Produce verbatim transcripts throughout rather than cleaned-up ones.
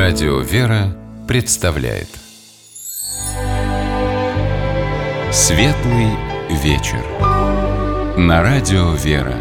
Радио «Вера» представляет Светлый вечер на Радио «Вера».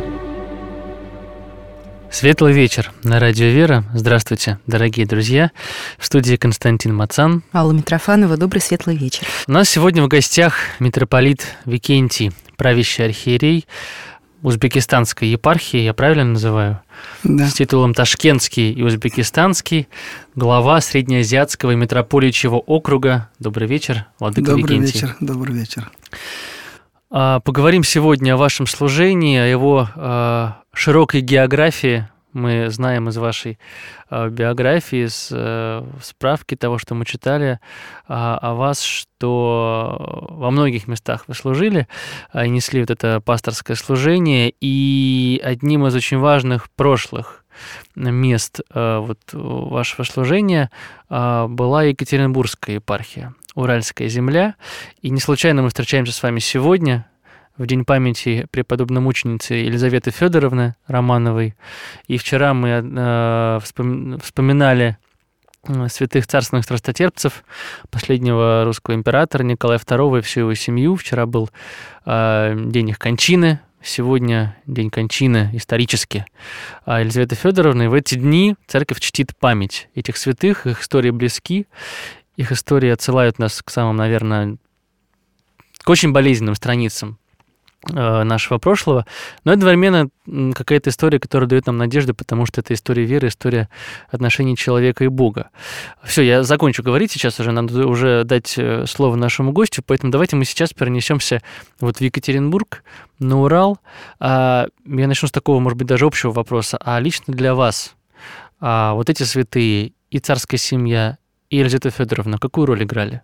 Светлый вечер на Радио «Вера». Здравствуйте, дорогие друзья. В студии Константин Мацан. Алла Митрофанова. Добрый светлый вечер. У нас сегодня в гостях митрополит Викентий, правящий архиерей Узбекистанской епархии, я правильно называю? Да. С титулом Ташкентский и Узбекистанский, глава Среднеазиатского митрополичьего округа. Добрый вечер, владыка Добрый Викентий. вечер, добрый вечер. Поговорим сегодня о вашем служении, о его широкой географии. Мы знаем из вашей биографии, из справки того, что мы читали о вас, что во многих местах вы служили и несли вот это пасторское служение. И одним из очень важных прошлых мест вот вашего служения была Екатеринбургская епархия, Уральская земля. И не случайно мы встречаемся с вами сегодня, в день памяти преподобной мученицы Елизаветы Федоровны Романовой. И вчера мы э, вспоминали святых царственных страстотерпцев, последнего русского императора Николая второго и всю его семью. Вчера был э, день их кончины, сегодня день кончины исторически Елизаветы Федоровны. И в эти дни церковь чтит память этих святых, их истории близки, их истории отсылают нас к самым, наверное, к очень болезненным страницам нашего прошлого, но одновременно какая-то история, которая дает нам надежду, потому что это история веры, история отношений человека и Бога. Все, я закончу говорить сейчас уже, надо уже дать слово нашему гостю, поэтому давайте мы сейчас перенесемся вот в Екатеринбург, на Урал. Я начну с такого, может быть, даже общего вопроса. А лично для вас вот эти святые и царская семья, и Елизавета Федоровна какую роль играли?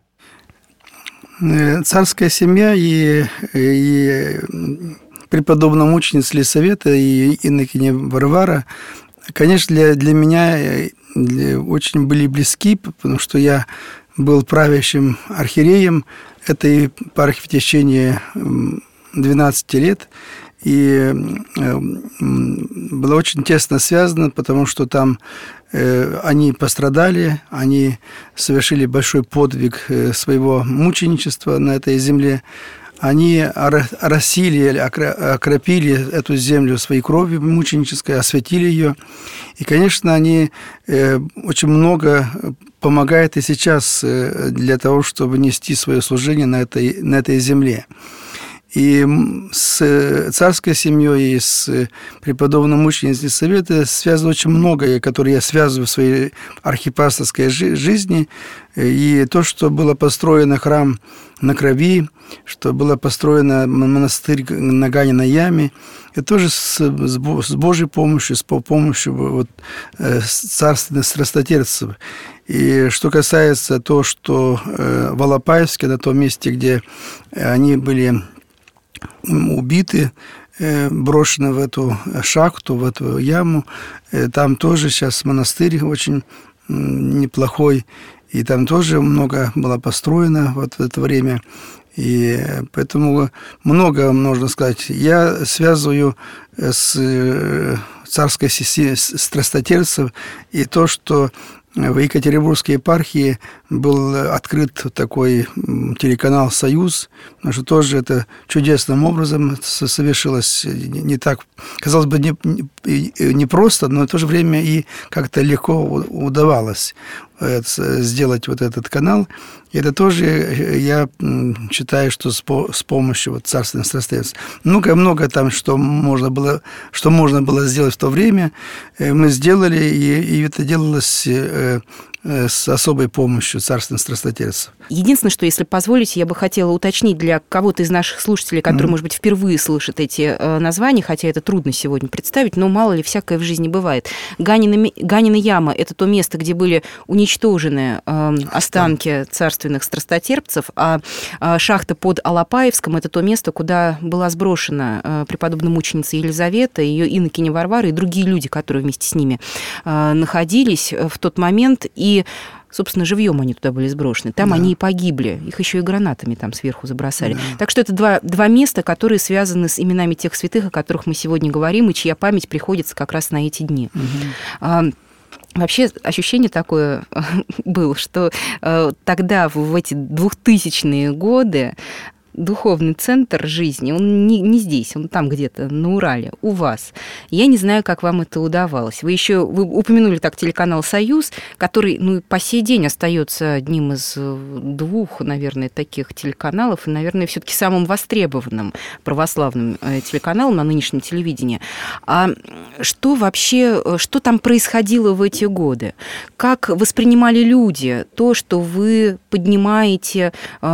Царская семья и, и преподобная мученица Елизавета и инокиня Варвара, конечно, для, для меня для, очень были близки, потому что я был правящим архиереем этой епархии в течение двенадцати лет. И было очень тесно связано, потому что там они пострадали, они совершили большой подвиг своего мученичества на этой земле. Они оросили, окропили эту землю своей кровью мученической, осветили ее. И, конечно, они очень много помогают и сейчас для того, чтобы нести свое служение на этой, на этой земле. И с царской семьей, и с преподобной мученицей Елизаветой связано очень многое, которое я связываю в своей архипасторской жизни. И то, что было построено храм на Крови, что было построено монастырь на Ганиной яме, это тоже с, с Божьей помощью, с помощью вот, царственных страстотерпцев. И что касается того, что в Алапаевске, на том месте, где они были убиты, брошены в эту шахту, в эту яму. Там тоже сейчас монастырь очень неплохой, и там тоже много было построено вот в это время. И поэтому много, можно сказать, я связываю с царской страстотерпцев и то, что в Екатеринбургской епархии был открыт такой телеканал «Союз», потому что тоже это чудесным образом совершилось не так, казалось бы, не, не просто, но в то же время и как-то легко удавалось сделать вот этот канал. И это тоже, я считаю, что с помощью вот царственных страстотерпцев много-много там, что можно было, что можно было сделать в то время, мы сделали, и, и это делалось с особой помощью царственных страстотерпцев. Единственное, что, если позволите, я бы хотела уточнить для кого-то из наших слушателей, который, mm-hmm. может быть, впервые слышит эти э, названия, хотя это трудно сегодня представить, но мало ли, всякое в жизни бывает. Ганина, Ганина яма – это то место, где были уничтожены э, останки царственных страстотерпцев, а э, шахта под Алапаевском – это то место, куда была сброшена э, преподобная мученица Елизавета, ее инокиня Варвара и другие люди, которые вместе с ними э, находились в тот момент. И собственно, живьем они туда были сброшены. Там да. они и погибли. Их еще и гранатами там сверху забросали. Да. Так что это два, два места, которые связаны с именами тех святых, о которых мы сегодня говорим, и чья память приходится как раз на эти дни. Угу. Вообще ощущение такое было, что тогда, в эти двухтысячные годы, духовный центр жизни, он не, не здесь, он там где-то, на Урале, у вас. Я не знаю, как вам это удавалось. Вы еще вы упомянули так телеканал «Союз», который, ну, по сей день остается одним из двух, наверное, таких телеканалов, и, наверное, все-таки самым востребованным православным телеканалом на нынешнем телевидении. А что вообще, что там происходило в эти годы? Как воспринимали люди то, что вы поднимаете,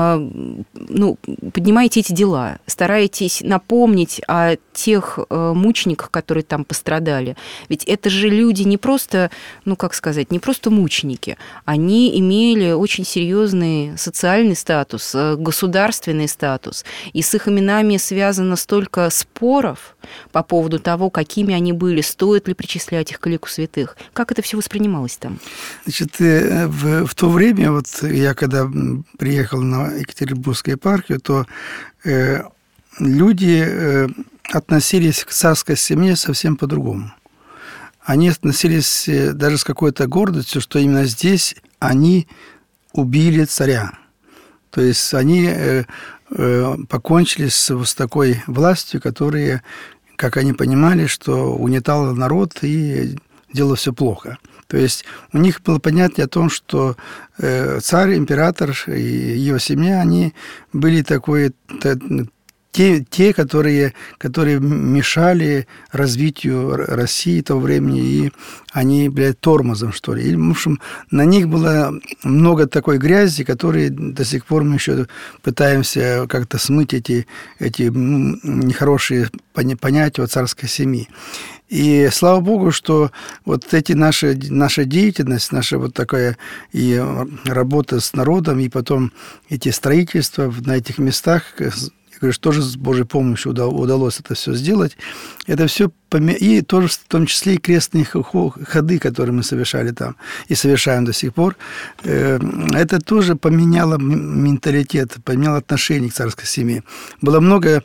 ну, поднимаете эти дела, стараетесь напомнить о тех э, мучениках, которые там пострадали. Ведь это же люди не просто, ну, как сказать, не просто мученики. Они имели очень серьезный социальный статус, государственный статус. И с их именами связано столько споров по поводу того, какими они были, стоит ли причислять их к лику святых. Как это все воспринималось там? Значит, в, в то время, вот я когда приехал на Екатеринбургскую епархию, то э, люди э, относились к царской семье совсем по-другому. Они относились даже с какой-то гордостью, что именно здесь они убили царя. То есть они э, э, покончили с, с такой властью, которая, как они понимали, что угнетала народ и делала все плохо. То есть у них было понятие о том, что э, царь, император и его семья, они были такой, те, те которые, которые мешали развитию России того времени, и они были тормозом, что ли. И, в общем, на них было много такой грязи, которые до сих пор мы еще пытаемся как-то смыть эти, эти нехорошие понятия о царской семье. И слава Богу, что вот эти наши, наша деятельность, наша вот такая и работа с народом, и потом эти строительства на этих местах, я говорю, что тоже с Божьей помощью удалось это все сделать. Это все, и тоже в том числе и крестные ходы, которые мы совершали там и совершаем до сих пор, это тоже поменяло менталитет, поменяло отношение к царской семье. Было много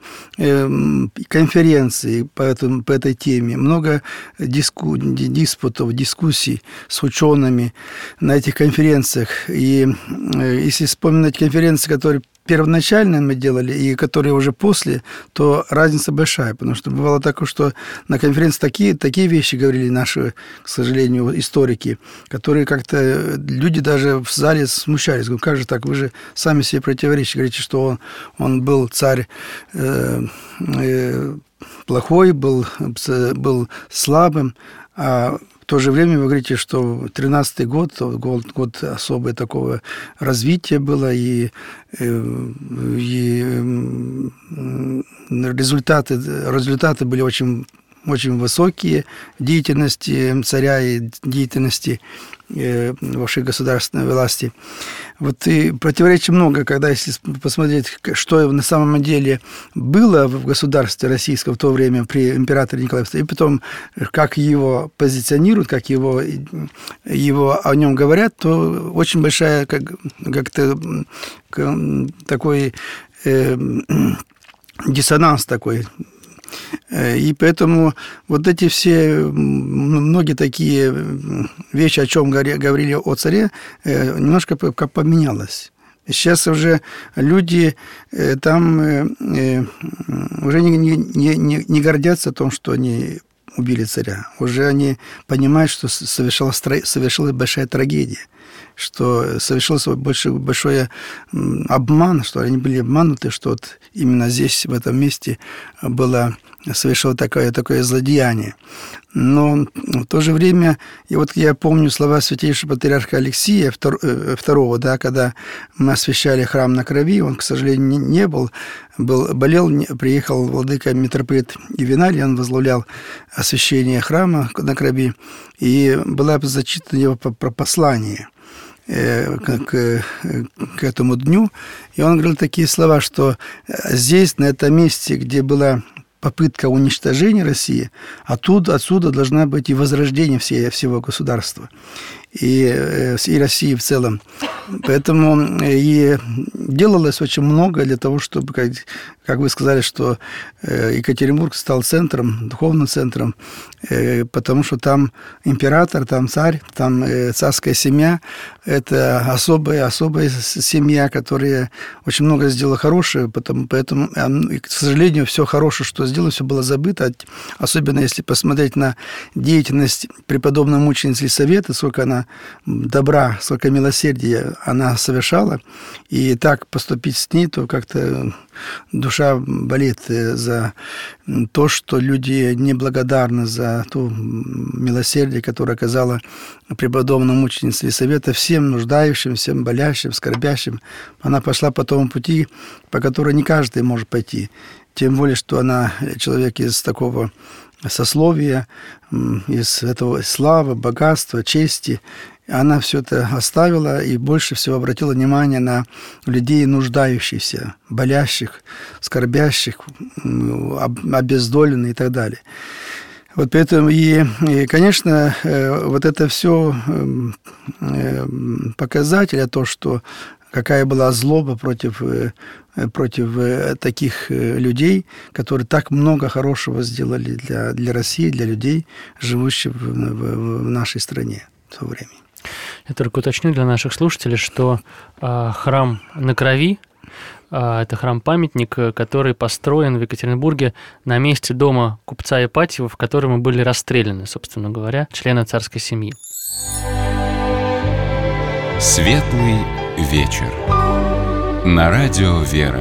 конференций по, этому, по этой теме, много диску, диспутов, дискуссий с учеными на этих конференциях. И если вспоминать конференции, которые первоначально мы делали, и которые уже после, то разница большая, потому что бывало такое, что на конференции такие, такие вещи говорили наши, к сожалению, историки, которые как-то люди даже в зале смущались. Говорят, как же так, вы же сами себе противоречите, говорите, что он, он был царь э, э, плохой, был, был слабым, а в то же время вы говорите, что тринадцатый год, год, год особое такого развития было, и, и результаты, результаты были очень, очень высокие деятельности царя и деятельности вашей государственной власти. Вот и противоречий много, когда если посмотреть, что на самом деле было в государстве российском в то время при императоре Николае втором, и потом как его позиционируют, как его, его о нем говорят, то очень большая как, как-то такой э, диссонанс такой. И поэтому вот эти все, многие такие вещи, о чем говорили о царе, немножко как поменялось. Сейчас уже люди там уже не, не, не, не гордятся том, что они убили царя. Уже они понимают, что совершилась, совершилась большая трагедия, что совершился большой, большой обман, что они были обмануты, что вот именно здесь, в этом месте, было совершило такое, такое злодеяние. Но в то же время, и вот я помню слова святейшего патриарха Алексия второго, да, когда мы освящали храм на крови, он, к сожалению, не был, был болел, приехал владыка митрополит Ивиналий, он возглавлял освящение храма на крови, и была зачитана его послание к, к, к этому дню, и он говорил такие слова, что здесь, на этом месте, где была попытка уничтожения России, оттуда, отсюда должна быть и возрождение всей, всего государства. и, и России в целом. Поэтому и делалось очень много для того, чтобы, как, как вы сказали, что Екатеринбург стал центром, духовным центром, потому что там император, там царь, там царская семья. Это особая, особая семья, которая очень много сделала хорошего, потому, поэтому, к сожалению, все хорошее, что сделала, все было забыто. Особенно если посмотреть на деятельность преподобной мученицы Елисаветы, сколько она добра, сколько милосердия она совершала. И так поступить с ней, то как-то душа болит за то, что люди неблагодарны за то милосердие, которое оказала преподобная мученица Елисавета всем нуждающим, всем болящим, скорбящим. Она пошла по тому пути, по которому не каждый может пойти. Тем более, что она человек из такого сословия, из этого славы, богатства, чести. Она все это оставила и больше всего обратила внимание на людей нуждающихся, болящих, скорбящих, обездоленных и так далее. Вот поэтому и, и, конечно, вот это все показатель о том, что какая была злоба против, против таких людей, которые так много хорошего сделали для, для России, для людей, живущих в, в, в нашей стране в то время. Я только уточню для наших слушателей, что э, храм на Крови э, – это храм-памятник, который построен в Екатеринбурге на месте дома купца Ипатьева, в котором и были расстреляны, собственно говоря, члены царской семьи. Светлый вечер. На радио «Вера».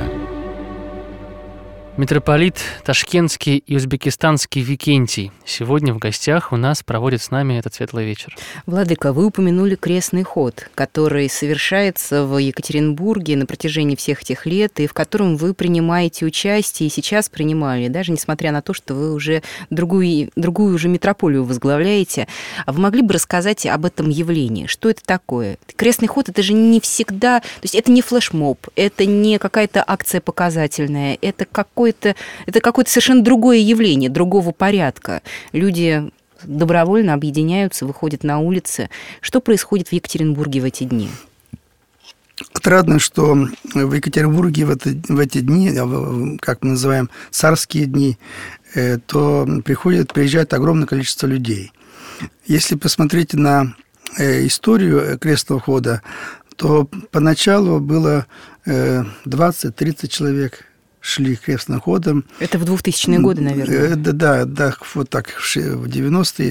Митрополит Ташкентский и узбекистанский Викентий сегодня в гостях у нас проводит с нами этот светлый вечер. Владыка, вы упомянули крестный ход, который совершается в Екатеринбурге на протяжении всех этих лет, и в котором вы принимаете участие, и сейчас принимали, даже несмотря на то, что вы уже другую, другую уже митрополию возглавляете. А вы могли бы рассказать об этом явлении? Что это такое? Крестный ход – это же не всегда, то есть это не флешмоб, это не какая-то акция показательная, это какой Это, это какое-то совершенно другое явление, другого порядка. Люди добровольно объединяются, выходят на улицы. Что происходит в Екатеринбурге в эти дни? Отрадно, что в Екатеринбурге в, это, в эти дни, как мы называем, царские дни, то приходит, приезжает огромное количество людей. Если посмотреть на историю крестного хода, то поначалу было двадцать-тридцать человек, шли крестным ходом. Это в двухтысячные годы, наверное. Да, да, да, вот так, в девяностые,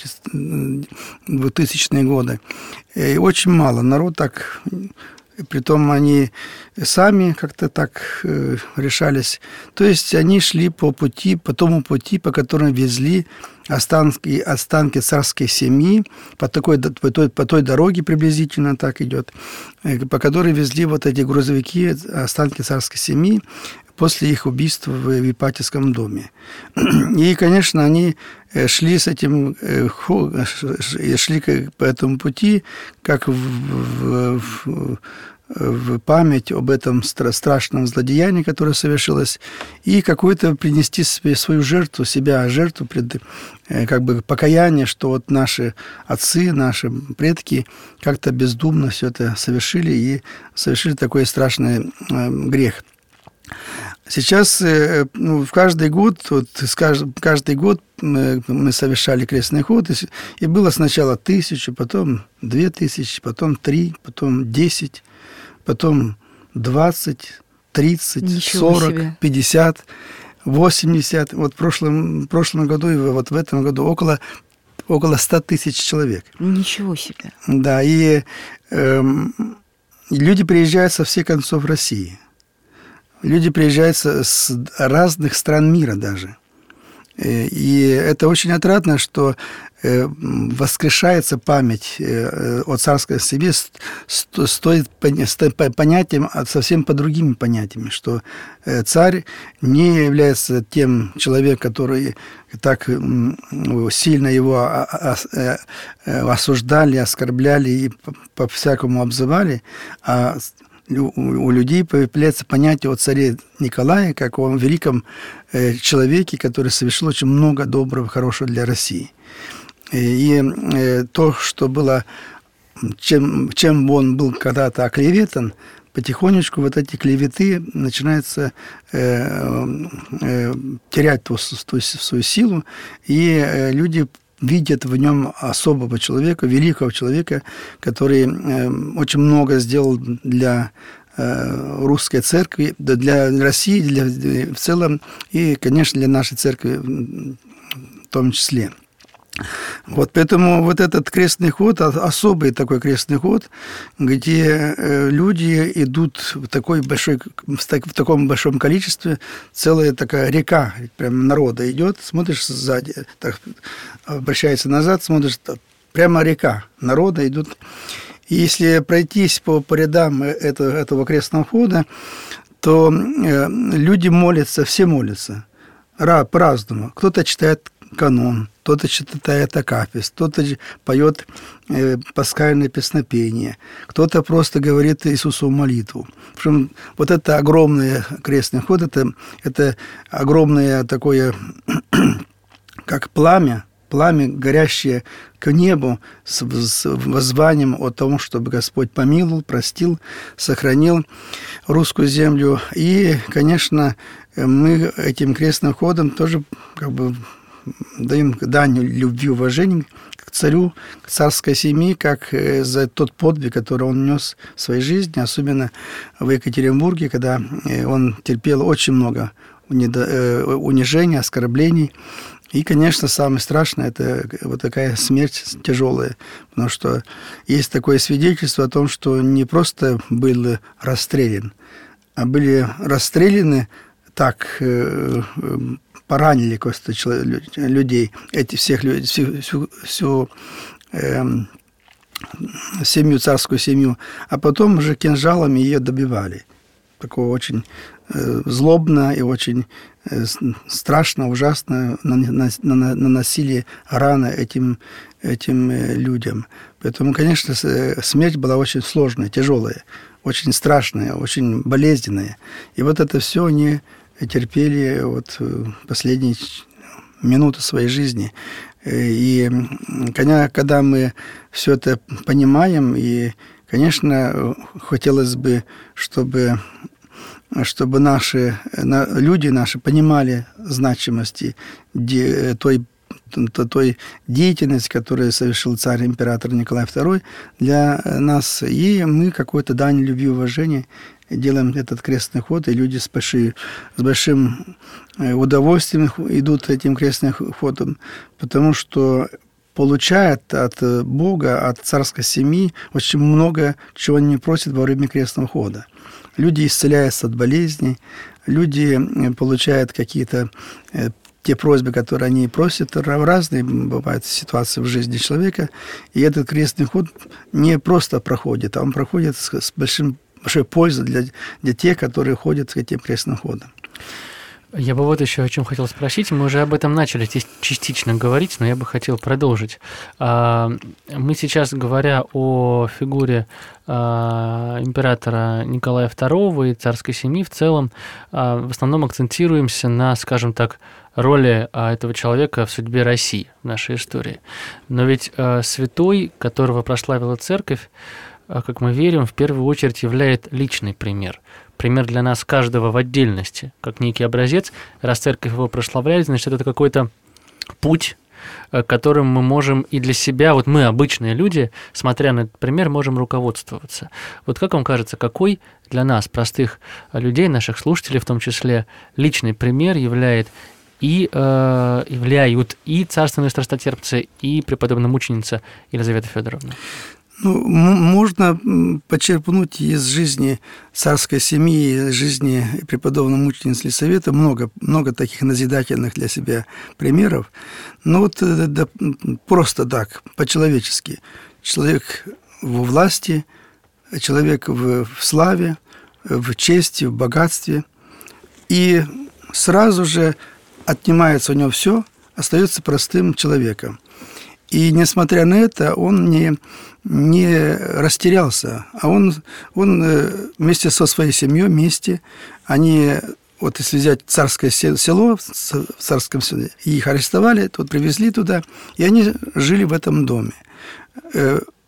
двухтысячные годы. И очень мало. Народ так... Притом они сами как-то так решались. То есть они шли по пути, по тому пути, по которому везли останки, останки царской семьи, по, такой, по, той, по той дороге приблизительно так идет, по которой везли вот эти грузовики, останки царской семьи, после их убийства в Ипатьевском доме. И, конечно, они шли с этим, шли по этому пути, как в, в, в память об этом страшном злодеянии, которое совершилось, и какую-то принести себе свою жертву, себя, жертву, пред, как бы покаяние, что вот наши отцы, наши предки как-то бездумно все это совершили и совершили такой страшный грех. Сейчас ну, в каждый год, вот, каждый год мы совершали крестный ход, и было сначала тысячу, потом две тысячи, потом три, потом десять, потом двадцать, тридцать, Ничего сорок, себе. пятьдесят, восемьдесят. Вот в прошлом, в прошлом году и вот в этом году около, около ста тысяч человек. Ничего себе. Да, и э, люди приезжают со всех концов России. Люди приезжают с разных стран мира даже. И это очень отрадно, что воскрешается память о царской семье с понятием, совсем по другими понятиями, что царь не является тем человеком, который так сильно его осуждали, оскорбляли и по-всякому обзывали, а у людей появляется понятие о царе Николае, как о великом человеке, который совершил очень много доброго, хорошего для России. И то, что было чем, чем он был когда-то оклеветан, потихонечку вот эти клеветы начинаются э, э, терять ту, ту, свою силу, и э, люди видят в нем особого человека, великого человека, который э, очень много сделал для э, русской церкви, для России, для, в целом, и, конечно, для нашей церкви в том числе. Вот, поэтому вот этот крестный ход, особый такой крестный ход, где люди идут в, такой большой, в таком большом количестве, целая такая река прям народа идет, смотришь сзади, так, обращается назад, смотришь, прямо река народа идут. И если пройтись по, по рядам этого, этого крестного хода, то люди молятся, все молятся по-разному. Кто-то читает канон, кто-то читает акафист, кто-то поет э, пасхальное песнопение, кто-то просто говорит Иисусу молитву. Причем вот это огромный крестный ход, это, это огромное такое, как пламя, пламя, горящее к небу с, с воззванием о том, чтобы Господь помиловал, простил, сохранил русскую землю. И, конечно, мы этим крестным ходом тоже как бы даем дань любви и уважения к царю, к царской семье, как за тот подвиг, который он нес в своей жизни, особенно в Екатеринбурге, когда он терпел очень много унижений, оскорблений. И, конечно, самое страшное – это вот такая смерть тяжелая, потому что есть такое свидетельство о том, что не просто был расстрелян, а были расстреляны так, поранили просто людей, эти всех людей, всю, всю, всю э, семью, царскую семью, а потом уже кинжалами ее добивали. Такого очень э, злобно и очень э, страшно, ужасно наносили раны этим, этим людям. Поэтому, конечно, смерть была очень сложная, тяжелая, очень страшная, очень болезненная. И вот это все они терпели вот последние минуты своей жизни. И когда мы все это понимаем, и, конечно, хотелось бы, чтобы, чтобы наши люди наши понимали значимость той, той деятельности, которую совершил царь-император Николай второй для нас, и мы какой-то дань любви и уважения делаем этот крестный ход, и люди с, большой, с большим удовольствием идут этим крестным ходом, потому что получают от Бога, от царской семьи очень много, чего они не просят во время крестного хода. Люди исцеляются от болезней, люди получают какие-то те просьбы, которые они просят, разные бывают ситуации в жизни человека, и этот крестный ход не просто проходит, а он проходит с, с большим большой пользы для, для тех, которые ходят с этим крестным ходом. Я бы вот еще о чем хотел спросить. Мы уже об этом начали частично говорить, но я бы хотел продолжить. Мы сейчас, говоря о фигуре императора Николая второго и царской семьи, в целом в основном акцентируемся на, скажем так, роли этого человека в судьбе России, в нашей истории. Но ведь святой, которого прославила церковь, как мы верим, в первую очередь является личный пример. Пример для нас каждого в отдельности, как некий образец. Раз церковь его прославляет, значит, это какой-то путь, которым мы можем и для себя, вот мы, обычные люди, смотря на этот пример, можем руководствоваться. Вот как вам кажется, какой для нас, простых людей, наших слушателей в том числе, личный пример является и э, являют и царственные страстотерпцы, и преподобная мученица Елизавета Федоровна? Ну, можно почерпнуть из жизни царской семьи, из жизни преподобной мученицы Елизаветы много, много таких назидательных для себя примеров. Но вот да, просто так, по-человечески. Человек во власти, человек в, в славе, в чести, в богатстве. И сразу же отнимается у него все, остается простым человеком. И, несмотря на это, он не, не растерялся, а он, он вместе со своей семьей, вместе, они, вот если взять царское село, в царском селе, их арестовали, вот привезли туда, и они жили в этом доме.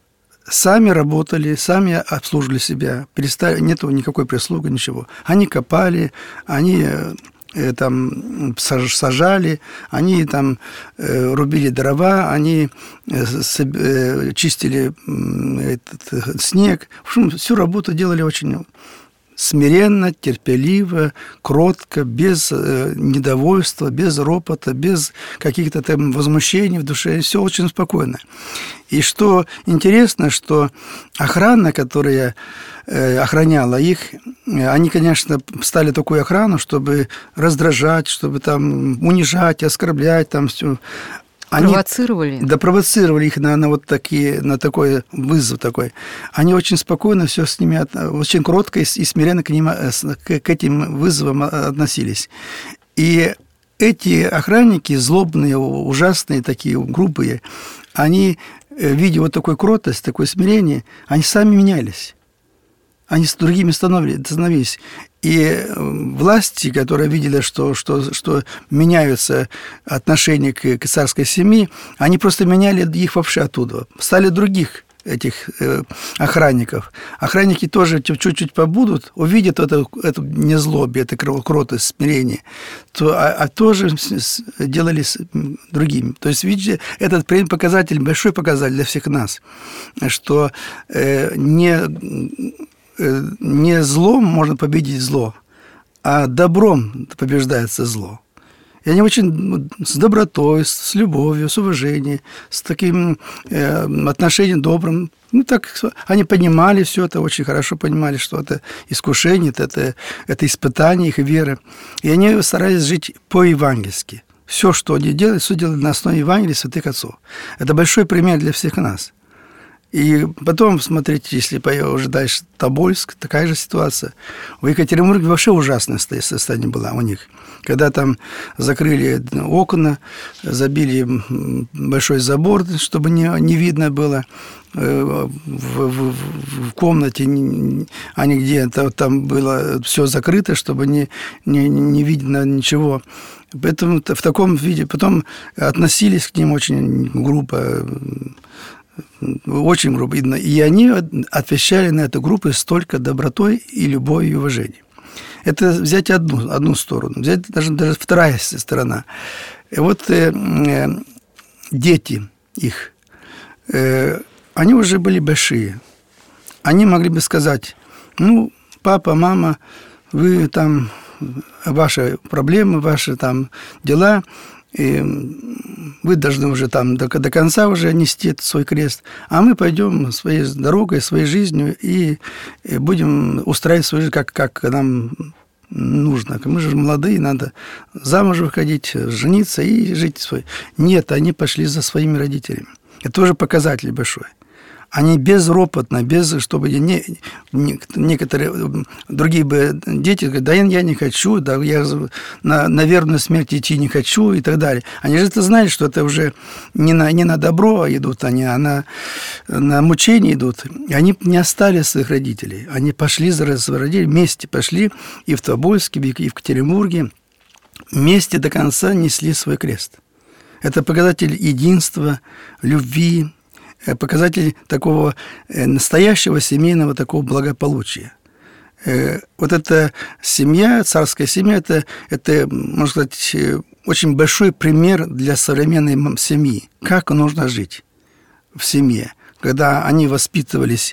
сами работали, сами обслуживали себя, перестали, нету никакой прислуги, ничего. Они копали, они э, там сажали, они там э, рубили дрова, они э, э, чистили э, этот, снег. В общем, всю работу делали очень смиренно, терпеливо, кротко, без э, недовольства, без ропота, без каких-то там возмущений в душе. Все очень спокойно. И что интересно, что охрана, которая э, охраняла их, они, конечно, стали такую охрану, чтобы раздражать, чтобы там унижать, оскорблять, там все. Они, провоцировали? Да, провоцировали их на, на вот такие, на такой вызов такой. Они очень спокойно все с ними, очень кротко и смиренно к, ним, к этим вызовам относились. И эти охранники, злобные, ужасные, такие грубые, они, видя вот такую кротость, такое смирение, они сами менялись. Они с другими становились. И власти, которые видели, что, что, что меняются отношения к, к царской семье, они просто меняли их вообще оттуда. Стали других этих э, охранников. Охранники тоже чуть-чуть побудут, увидят эту, эту незлобие, это кротость, смирение, то, а, а тоже делали с другими. То есть, видите, этот показатель, большой показатель для всех нас, что э, не... не злом можно победить зло, а добром побеждается зло. И они очень с добротой, с любовью, с уважением, с таким э, отношением добрым. Ну, так они понимали все это, очень хорошо понимали, что это искушение, это, это испытание их веры. И они старались жить по-евангельски. Все, что они делали, все делали на основе Евангелия святых отцов. Это большой пример для всех нас. И потом, смотрите, если уже дальше Тобольск, такая же ситуация. В Екатеринбурге вообще ужасное состояние было у них. Когда там закрыли окна, забили большой забор, чтобы не, не видно было в, в, в комнате, а нигде там было все закрыто, чтобы не, не, не видно ничего. Поэтому в таком виде потом относились к ним очень грубо, очень грубо. И они отвечали на эту группу столько добротой и любовью и уважением. Это взять одну, одну сторону, взять даже, даже вторая сторона. И вот э, э, дети их, э, они уже были большие. Они могли бы сказать: ну, папа, мама, вы там, ваши проблемы, ваши там дела, и вы должны уже там до, до конца уже нести свой крест, а мы пойдем своей дорогой, своей жизнью и, и будем устраивать свою жизнь, как, как нам нужно. Мы же молодые, надо замуж выходить, жениться и жить свой. Нет, они пошли за своими родителями. Это тоже показатель большой. Они безропотно, без, чтобы не, не, некоторые другие бы дети говорят: да я не хочу, да я на, на верную смерть идти не хочу и так далее. Они же это знали, что это уже не на, не на добро идут они, а на, на мучение идут. И они не оставили своих родителей. Они пошли за своих родителей, вместе пошли и в Тобольске, и в Екатеринбурге, вместе до конца несли свой крест. Это показатель единства, любви, показатель такого настоящего семейного такого благополучия. Вот эта семья, царская семья, это, это, можно сказать, очень большой пример для современной семьи. Как нужно жить в семье. Когда они воспитывались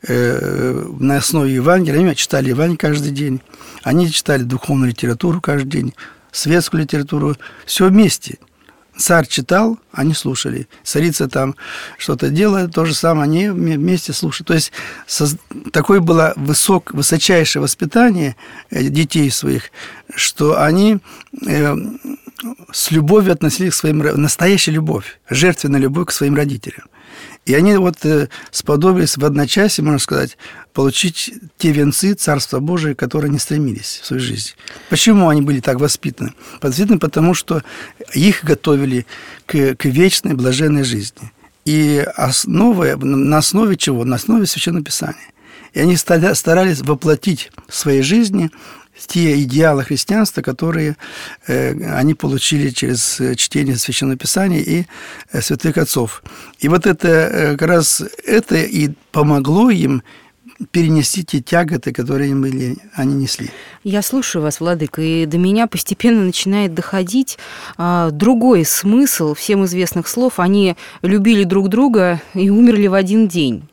на основе Евангелия, они читали Евангелие каждый день, они читали духовную литературу каждый день, светскую литературу, все вместе. Царь читал, они слушали. Царица там что-то делает, то же самое, они вместе слушают. То есть такое было высок, высочайшее воспитание детей своих, что они э, с любовью относились к своим, настоящая любовь, жертвенная любовь к своим родителям. И они вот э, сподобились в одночасье, можно сказать, получить те венцы Царства Божия, к которым они стремились в своей жизни. Почему они были так воспитаны? Воспитаны потому, что их готовили к, к вечной блаженной жизни. И основа, на основе чего? На основе Священного Писания. И они старались воплотить в своей жизни те идеалы христианства, которые они получили через чтение Священного Писания и святых отцов. И вот это как раз это и помогло им перенести те тяготы, которые им были, они несли. Я слушаю вас, владыка, и до меня постепенно начинает доходить а, другой смысл всем известных слов. Они любили друг друга и умерли в один день.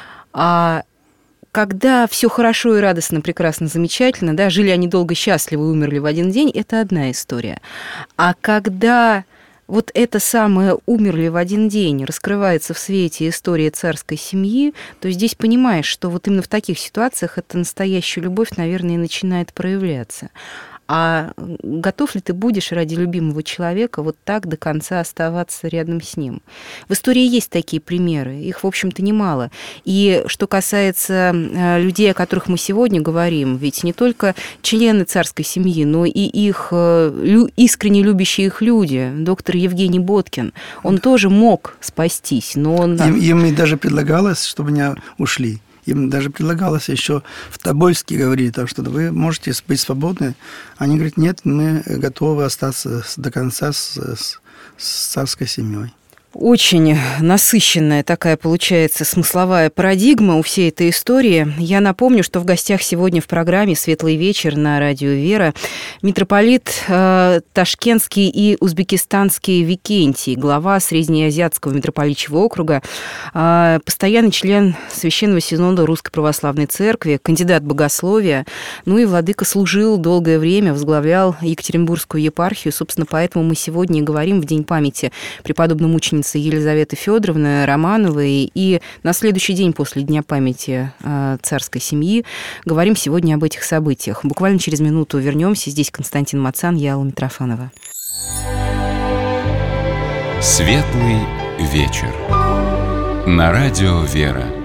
А когда все хорошо и радостно, прекрасно, замечательно, да, жили они долго, счастливо и умерли в один день, это одна история. А когда вот это самое «умерли в один день» раскрывается в свете истории царской семьи, то здесь понимаешь, что вот именно в таких ситуациях эта настоящая любовь, наверное, и начинает проявляться. А готов ли ты будешь ради любимого человека вот так до конца оставаться рядом с ним? В истории есть такие примеры, их, в общем-то, немало. И что касается людей, о которых мы сегодня говорим, ведь не только члены царской семьи, но и их искренне любящие их люди, доктор Евгений Боткин, он тоже мог спастись, но он... Им, им даже предлагалось, чтобы они ушли. Им даже предлагалось еще в Тобольске говорить, так что вы можете быть свободны. Они говорят, нет, мы готовы остаться до конца с, с, с царской семьей. Очень насыщенная такая получается смысловая парадигма у всей этой истории. Я напомню, что в гостях сегодня в программе «Светлый вечер» на радио «Вера» митрополит э, Ташкентский и Узбекистанский Викентий, глава Среднеазиатского митрополичьего округа, э, постоянный член Священного Синода Русской Православной Церкви, кандидат богословия, ну и владыка служил долгое время, возглавлял Екатеринбургскую епархию. Собственно, поэтому мы сегодня и говорим в День памяти преподобной мученицы Елизаветы Федоровны Романовой, и на следующий день после Дня памяти э, царской семьи говорим сегодня об этих событиях. Буквально через минуту вернемся. Здесь Константин Мацан, я Алла Митрофанова. Светлый вечер. На радио «Вера».